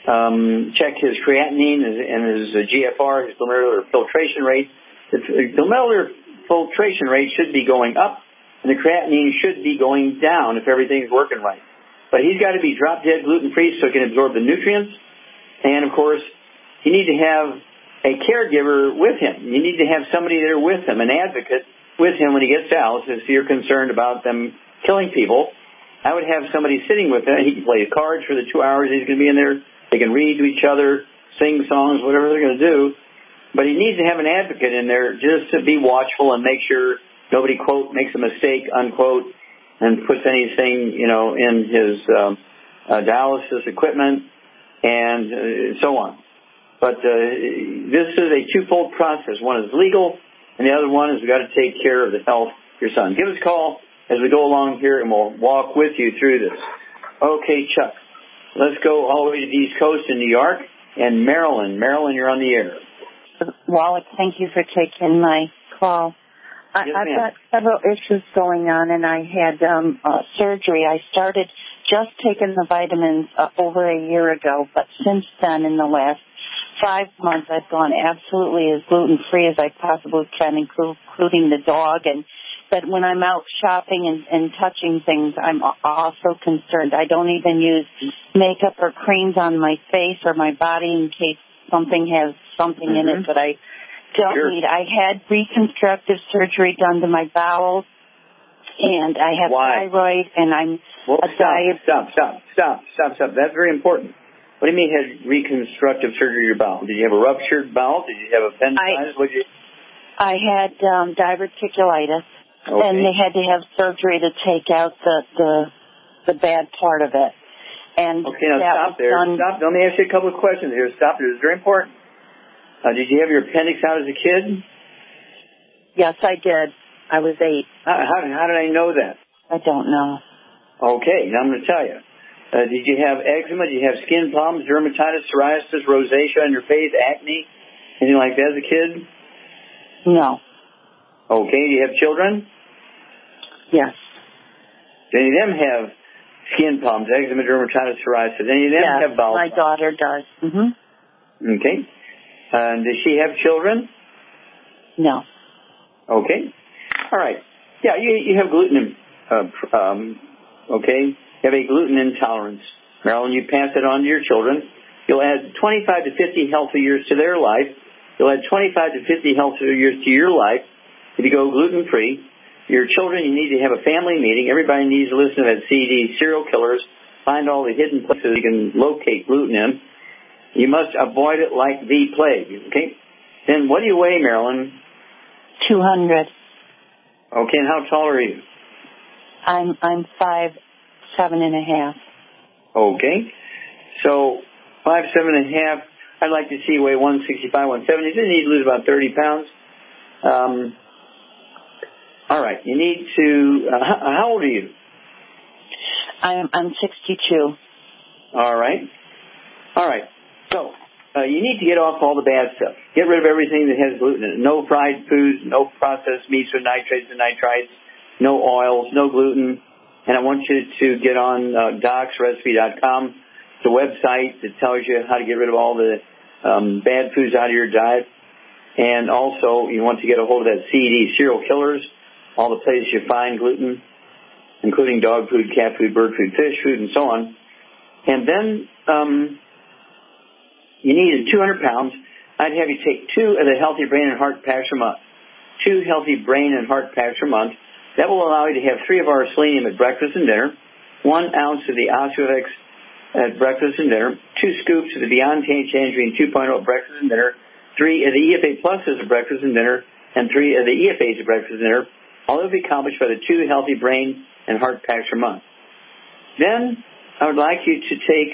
Speaker 2: check his creatinine and his GFR, his glomerular filtration rate. The glomerular filtration rate should be going up, and the creatinine should be going down if everything's working right. But he's got to be drop-dead gluten-free so he can absorb the nutrients. And, of course, you need to have a caregiver with him. You need to have somebody there with him, an advocate with him when he gets dialysis if you're concerned about them killing people. I would have somebody sitting with him. He can play cards for the 2 hours he's going to be in there. They can read to each other, sing songs, whatever they're going to do. But he needs to have an advocate in there just to be watchful and make sure nobody, quote, makes a mistake, unquote, and puts anything, in his dialysis equipment and so on. But this is a twofold process. One is legal, and the other one is we've got to take care of the health of your son. Give us a call as we go along here, and we'll walk with you through this. Okay, Chuck, let's go all the way to the East Coast in New York and Maryland. Maryland, you're on the air.
Speaker 21: Wallach, thank you for taking my call. I've got several issues going on, and I had surgery. I started just taking the vitamins over a year ago, but since then, in the last 5 months, I've gone absolutely as gluten-free as I possibly can, including the dog. But when I'm out shopping and touching things, I'm also concerned. I don't even use makeup or creams on my face or my body in case something has something in it that I don't need. I had reconstructive surgery done to my bowels, and I have thyroid, and I'm
Speaker 2: Stop. That's very important. What do you mean had reconstructive surgery to your bowel? Did you have a ruptured bowel? Did you have appendicitis?
Speaker 21: I had diverticulitis. Okay. And they had to have surgery to take out the bad part of it. And
Speaker 2: okay, now stop there. Stop. Let me ask you a couple of questions here. Stop there. It's very important. Did you have your appendix out as a kid?
Speaker 21: Yes, I did. I was 8.
Speaker 2: How did I know that?
Speaker 21: I don't know.
Speaker 2: Okay, now I'm going to tell you. Did you have eczema? Did you have skin problems, dermatitis, psoriasis, rosacea on your face, acne, anything like that as a kid?
Speaker 21: No.
Speaker 2: Okay, do you have children?
Speaker 21: Yes.
Speaker 2: Do any of them have skin problems, eczema, dermatitis, psoriasis? Any of them have bowel problems?
Speaker 21: My daughter does. Mm-hmm.
Speaker 2: Okay. Does she have children?
Speaker 21: No.
Speaker 2: Okay. All right. Yeah, you have gluten, okay? You have a gluten intolerance. Marilyn, you pass it on to your children. You'll add 25 to 50 healthy years to their life. You'll add 25 to 50 healthy years to your life. If you go gluten-free, your children, you need to have a family meeting. Everybody needs to listen to that CD, Serial Killers, find all the hidden places you can locate gluten in. You must avoid it like the plague, okay? Then what do you weigh, Marilyn?
Speaker 21: 200.
Speaker 2: Okay, and how tall are you?
Speaker 21: I'm 5'7.5".
Speaker 2: Okay. So 5'7.5". I'd like to see you weigh 165, 170. You need to lose about 30 pounds. All right. You need to. How old are you?
Speaker 21: I'm 62.
Speaker 2: All right. So you need to get off all the bad stuff. Get rid of everything that has gluten in it. No fried foods, no processed meats with nitrates and nitrites, no oils, no gluten. And I want you to get on docsrecipe.com. It's a website that tells you how to get rid of all the bad foods out of your diet. And also, you want to get a hold of that CED, Cereal Killers, all the places you find gluten, including dog food, cat food, bird food, fish food, and so on. And then you need 200 pounds. I'd have you take 2 of the Healthy Brain and Heart Packs per month. 2 Healthy Brain and Heart Packs per month. That will allow you to have 3 of our selenium at breakfast and dinner, 1 ounce of the Osteovex at breakfast and dinner, 2 scoops of the Beyond Tangerine 2.0 at breakfast and dinner, 3 of the EFA Pluses at breakfast and dinner, and 3 of the EFAs at breakfast and dinner. All that will be accomplished by the 2 Healthy Brain and Heart Packs per month. Then I would like you to take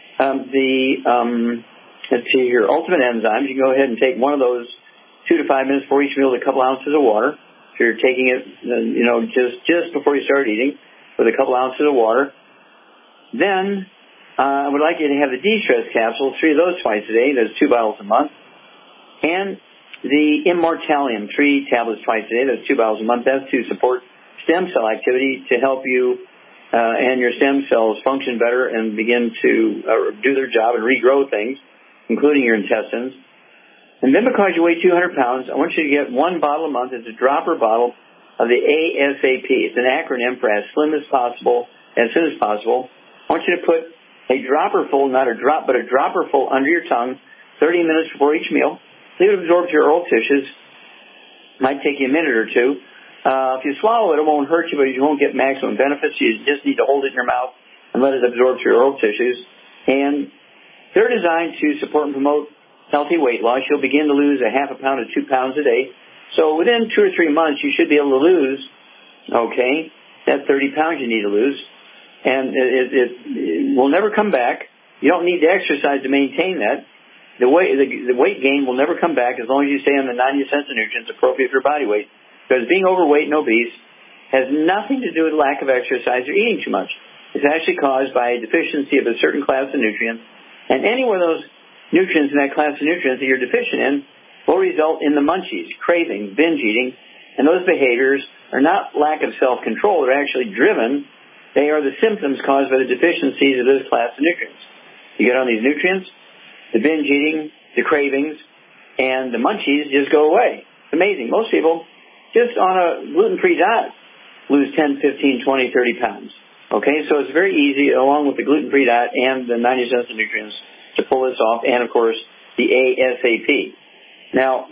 Speaker 2: let's see here, Ultimate Enzymes. You can go ahead and take one of those 2 to 5 minutes before each meal with a couple ounces of water. If you're taking it, just before you start eating, with a couple ounces of water. Then I would like you to have the De-Stress capsules, 3 of those twice a day. That's 2 bottles a month. And the Immortalium, 3 tablets twice a day. That's 2 bottles a month. That's to support stem cell activity to help you and your stem cells function better and begin to do their job and regrow things, including your intestines. And then because you weigh 200 pounds, I want you to get 1 bottle a month. It's a dropper bottle of the ASAP. It's an acronym for as slim as possible, as soon as possible. I want you to put a dropper full, not a drop, but a dropper full under your tongue 30 minutes before each meal. Leave it absorb to your oral tissues. Might take you a minute or two. If you swallow it, it won't hurt you, but you won't get maximum benefits. You just need to hold it in your mouth and let it absorb to your oral tissues. And they're designed to support and promote healthy weight loss. You'll begin to lose a half a pound to 2 pounds a day. So within 2 or 3 months, you should be able to lose, that 30 pounds you need to lose. And it will never come back. You don't need to exercise to maintain that. The weight gain will never come back as long as you stay on the 90 essential nutrients appropriate for your body weight. Because being overweight and obese has nothing to do with lack of exercise or eating too much. It's actually caused by a deficiency of a certain class of nutrients. And any one of those nutrients in that class of nutrients that you're deficient in will result in the munchies, craving, binge eating. And those behaviors are not lack of self-control. They're actually driven. They are the symptoms caused by the deficiencies of this class of nutrients. You get on these nutrients, the binge eating, the cravings, and the munchies just go away. It's amazing. Most people, just on a gluten-free diet, lose 10, 15, 20, 30 pounds. Okay, so it's very easy, along with the gluten-free diet and the 90 essential nutrients, to pull this off, and, of course, the ASAP. Now,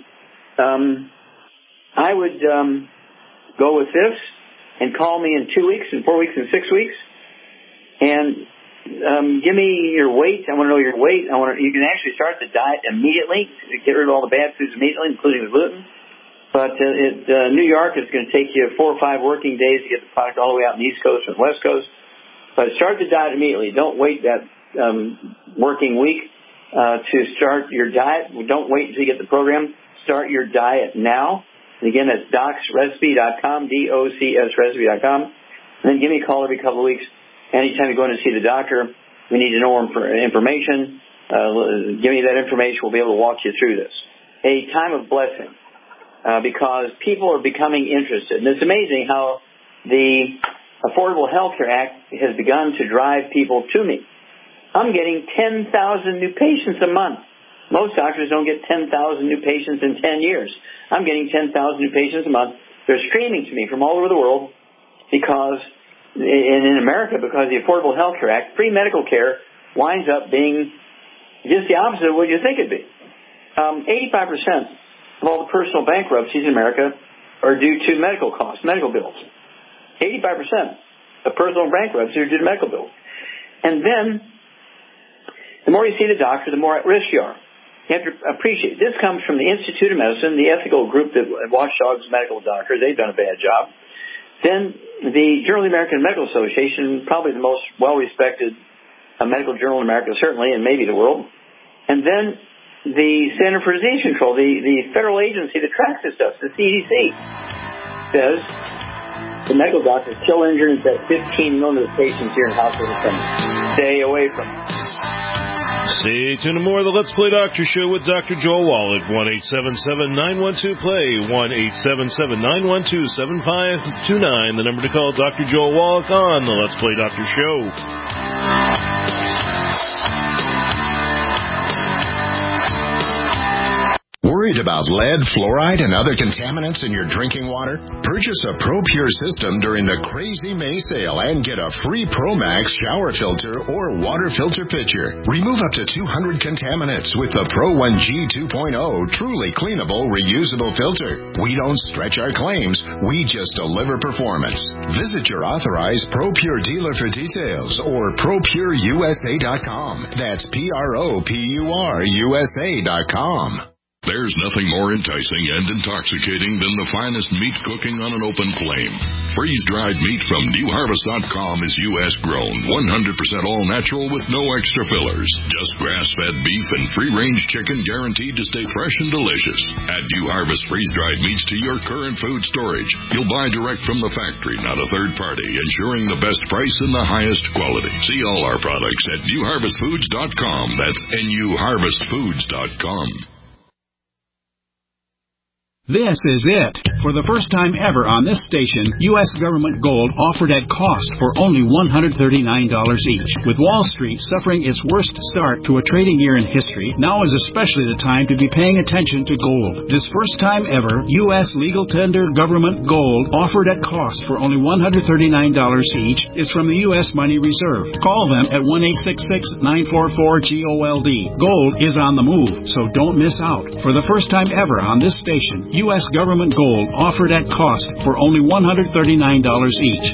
Speaker 2: I would go with this and call me in 2 weeks, and 4 weeks, and 6 weeks, and give me your weight. I want to know your weight. You can actually start the diet immediately, get rid of all the bad foods immediately, including the gluten. But New York is going to take you 4 or 5 working days to get the product all the way out on the East Coast and West Coast. But start the diet immediately. Don't wait that working week to start your diet. Don't wait until you get the program. Start your diet now. And again, that's docsrecipe.com, DOCSrecipe.com. And then give me a call every couple of weeks. Anytime you go in to see the doctor, we need to know information. Give me that information. We'll be able to walk you through this. A time of blessing. Because people are becoming interested. And it's amazing how the Affordable Health Care Act has begun to drive people to me. I'm getting 10,000 new patients a month. Most doctors don't get 10,000 new patients in 10 years. I'm getting 10,000 new patients a month. They're streaming to me from all over the world because, in America, because the Affordable Health Care Act, free medical care winds up being just the opposite of what you think it'd be. 85% of all the personal bankruptcies in America are due to medical costs, medical bills. 85% of personal bankruptcies are due to medical bills. And then, the more you see the doctor, the more at risk you are. You have to appreciate, this comes from the Institute of Medicine, the ethical group that watchdogs medical doctors. They've done a bad job. Then, the Journal of the American Medical Association, probably the most well-respected a medical journal in America, certainly, and maybe the world. And then the Center for Disease Control, the federal agency that tracks this stuff, the CDC, says the medical doctors kill injured and that 15 million of the patients here in hospitals can stay away from it.
Speaker 9: Stay tuned to more of the Let's Play Doctor Show with Dr. Joel Wallach. 1-877-912-PLAY. 1-877-912-7529. The number to call Dr. Joel Wallach on the Let's Play Doctor Show.
Speaker 1: Worried about lead, fluoride, and other contaminants in your drinking water? Purchase a ProPure system during the Crazy May sale and get a free ProMax shower filter or water filter pitcher. Remove up to 200 contaminants with the Pro 1G 2.0 truly cleanable, reusable filter. We don't stretch our claims. We just deliver performance. Visit your authorized ProPure dealer for details or ProPureUSA.com. That's ProPureUSA.com.
Speaker 22: There's nothing more enticing and intoxicating than the finest meat cooking on an open flame. Freeze-dried meat from NewHarvest.com is U.S. grown, 100% all-natural with no extra fillers. Just grass-fed beef and free-range chicken guaranteed to stay fresh and delicious. Add New Harvest freeze-dried meats to your current food storage. You'll buy direct from the factory, not a third party, ensuring the best price and the highest quality. See all our products at NewHarvestFoods.com. That's NewHarvestFoods.com.
Speaker 13: This is it. For the first time ever on this station, U.S. government gold offered at cost for only $139 each. With Wall Street suffering its worst start to a trading year in history, now is especially the time to be paying attention to gold. This first time ever, U.S. legal tender government gold offered at cost for only $139 each is from the U.S. Money Reserve. Call them at 1-866-944-GOLD. Gold is on the move, so don't miss out. For the first time ever on this station, U.S. government gold offered at cost for only $139 each.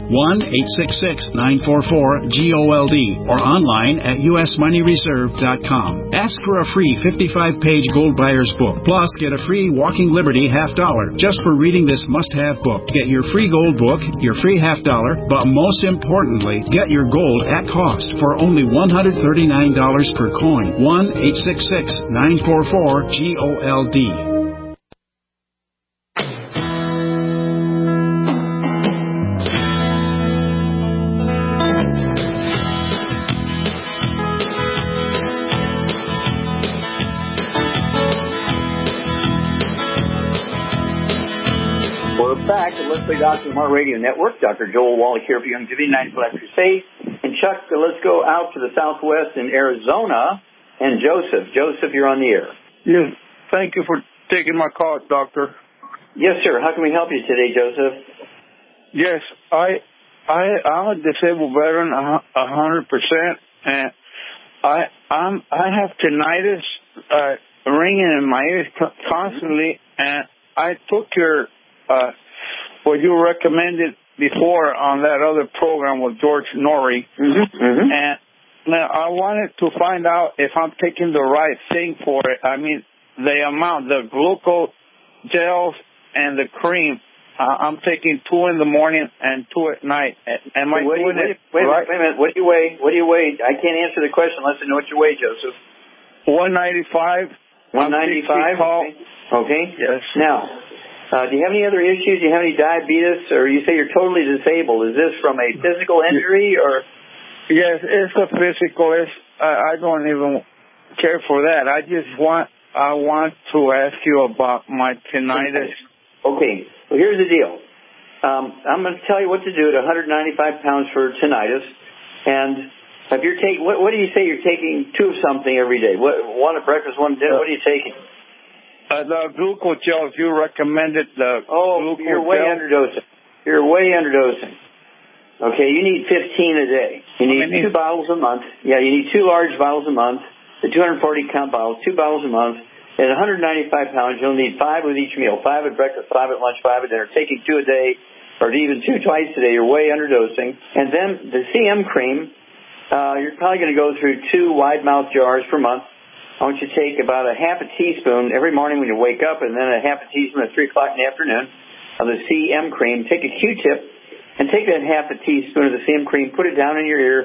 Speaker 13: 1-866-944-GOLD or online at usmoneyreserve.com. Ask for a free 55-page gold buyer's book. Plus, get a free Walking Liberty $50 just for reading this must-have book. Get your free gold book, your free $50, but most importantly, get your gold at cost for only $139 per coin. 1-866-944-GOLD.
Speaker 2: Back to Let's Play Doctor Heart Radio Network. Dr. Joel Wallach here for Young Divinity 9 Crusade. And Chuck, let's go out to the southwest in Arizona. And Joseph, you're on the air.
Speaker 11: Yes, thank you for taking my call, Doctor.
Speaker 2: Yes, sir. How can we help you today, Joseph?
Speaker 11: Yes, I'm a disabled veteran, 100%, and I have tinnitus ringing in my ears constantly, and I took your what you recommended before on that other program with George Norrie, and now I wanted to find out if I'm taking the right thing for it. I mean, the amount, the glucose gels and the cream. I'm taking 2 in the morning and 2 at night. Am I doing it right?
Speaker 2: Wait a minute. What do you weigh? I can't answer the question unless I know what you weigh, Joseph.
Speaker 11: 195.
Speaker 2: 195? Okay.
Speaker 11: Yes.
Speaker 2: Now, do you have any other issues? Do you have any diabetes? Or you say you're totally disabled. Is this from a physical injury or?
Speaker 11: Yes, it's a physical. I don't even care for that. I want to ask you about my tinnitus.
Speaker 2: Okay. Well, here's the deal. I'm going to tell you what to do at 195 pounds for tinnitus. And if you're taking, what do you say you're taking 2 of something every day? One at breakfast, one at dinner. What are you taking?
Speaker 11: The glucose gels you recommended.
Speaker 2: You're way underdosing. You're way underdosing. Okay, you need 15 a day. You need 2 bottles a month. Yeah, you need 2 large bottles a month. The 240-count bottles, 2 bottles a month. At 195 pounds, you'll need 5 with each meal. 5 at breakfast, 5 at lunch, 5 at dinner. Taking 2 a day, or even 2 twice a day, you're way underdosing. And then the CM cream, you're probably going to go through 2 wide-mouth jars per month. I want you to take about a half a teaspoon every morning when you wake up, and then a half a teaspoon at 3 o'clock in the afternoon of the CM cream. Take a Q-tip and take that half a teaspoon of the CM cream, put it down in your ear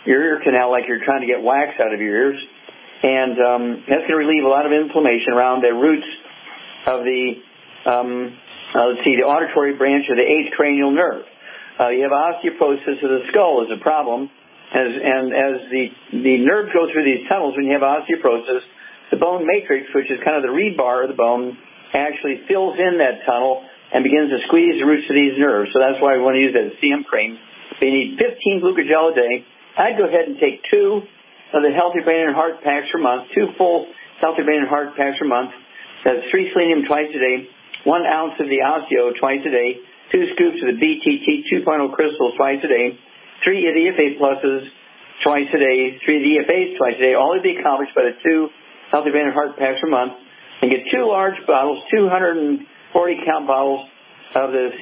Speaker 2: your ear canal like you're trying to get wax out of your ears. And that's going to relieve a lot of inflammation around the roots of the, the auditory branch of the eighth cranial nerve. You have osteoporosis of the skull is a problem. As the nerves go through these tunnels, when you have osteoporosis, the bone matrix, which is kind of the rebar of the bone, actually fills in that tunnel and begins to squeeze the roots of these nerves. So that's why we want to use that CM cream. You need 15 glucogel a day. I'd go ahead and take 2 of the Healthy Brain and Heart packs per month, 2 full Healthy Brain and Heart packs per month. That's 3 selenium twice a day, 1 ounce of the Osteo twice a day, 2 scoops of the BTT 2.0 crystals twice a day, 3 of the EFA pluses twice a day, 3 of the EFAs twice a day, all of the accomplished by the 2 Healthy Brain and Heart packs per month, and get 2 large bottles, 240 count bottles of the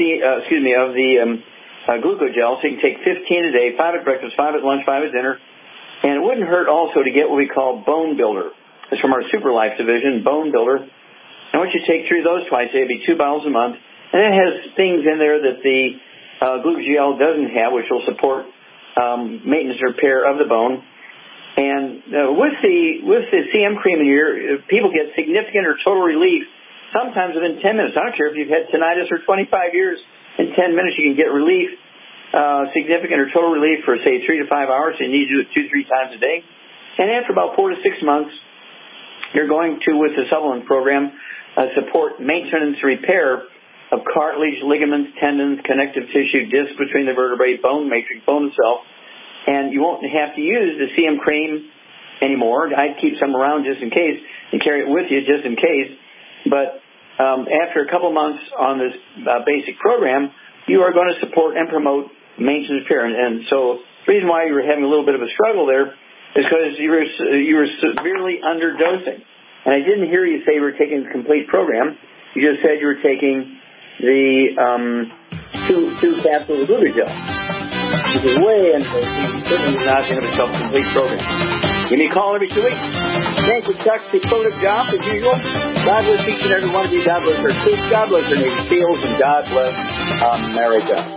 Speaker 2: glucogel, so you can take 15 a day, 5 at breakfast, 5 at lunch, 5 at dinner. And it wouldn't hurt also to get what we call Bone Builder. It's from our Super Life division, Bone Builder. And once you take 3 of those twice a day, it'd be 2 bottles a month. And it has things in there that the glucogel doesn't have, which will support maintenance and repair of the bone. And with the CM cream in here, people get significant or total relief sometimes within 10 minutes. I don't care if you've had tinnitus for 25 years. In 10 minutes, you can get relief, significant or total relief for, say, 3 to 5 hours. So you need to do it 2-3 times a day. And after about 4 to 6 months, you're going to, with the supplement program, support maintenance and repair of cartilage, ligaments, tendons, connective tissue, disc between the vertebrae, bone matrix, bone itself. And you won't have to use the CM cream anymore. I'd keep some around just in case and carry it with you just in case. But after a couple months on this basic program, you are going to support and promote maintenance repair. And so the reason why you were having a little bit of a struggle there is because you were severely underdosing. And I didn't hear you say you were taking the complete program. You just said you were taking the 2 capsules of glucogel, which is way underdosing. You certainly not going to have a complete program. Give me a call every 2 weeks. Thank you, Chuck. The photo job, as usual. God bless each and every one of you. God bless our troops. God bless our Navy SEALs. And God bless America.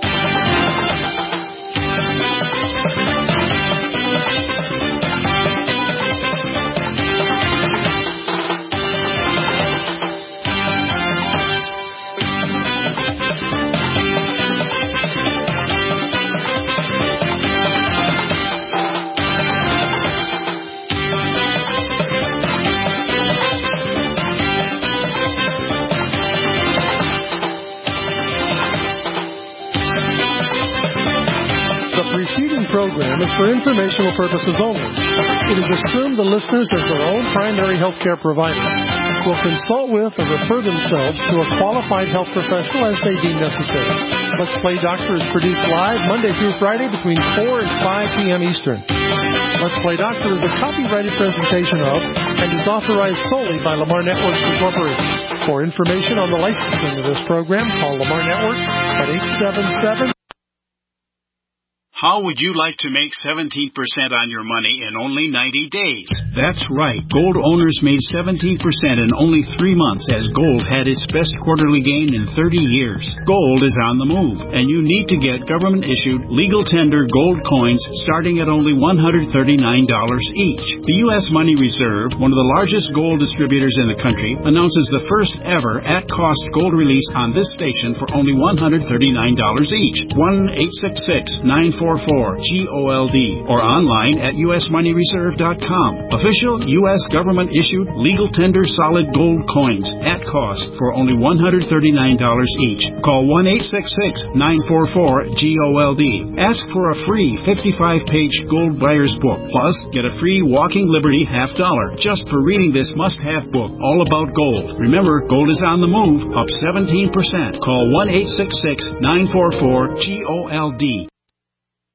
Speaker 12: Program is for informational purposes only. It is assumed the listeners, as their own primary health care provider, will consult with or refer themselves to a qualified health professional as they deem necessary. Let's Play Doctor is produced live Monday through Friday between 4 and 5 p.m. Eastern. Let's Play Doctor is a copyrighted presentation of and is authorized solely by Lamar Networks Incorporated. For information on the licensing of this program, call Lamar Networks at 877.
Speaker 13: How would you like to make 17% on your money in only 90 days? That's right. Gold owners made 17% in only 3 months as gold had its best quarterly gain in 30 years. Gold is on the move, and you need to get government-issued, legal tender gold coins starting at only $139 each. The U.S. Money Reserve, one of the largest gold distributors in the country, announces the first ever at-cost gold release on this station for only $139 each. 1-866-944-GOLD or online at usmoneyreserve.com. Official U.S. government-issued legal tender solid gold coins at cost for only $139 each. Call 1-866-944-GOLD. Ask for a free 55-page gold buyer's book. Plus, get a free Walking Liberty $50 just for reading this must-have book all about gold. Remember, gold is on the move, up 17%. Call 1-866-944-GOLD.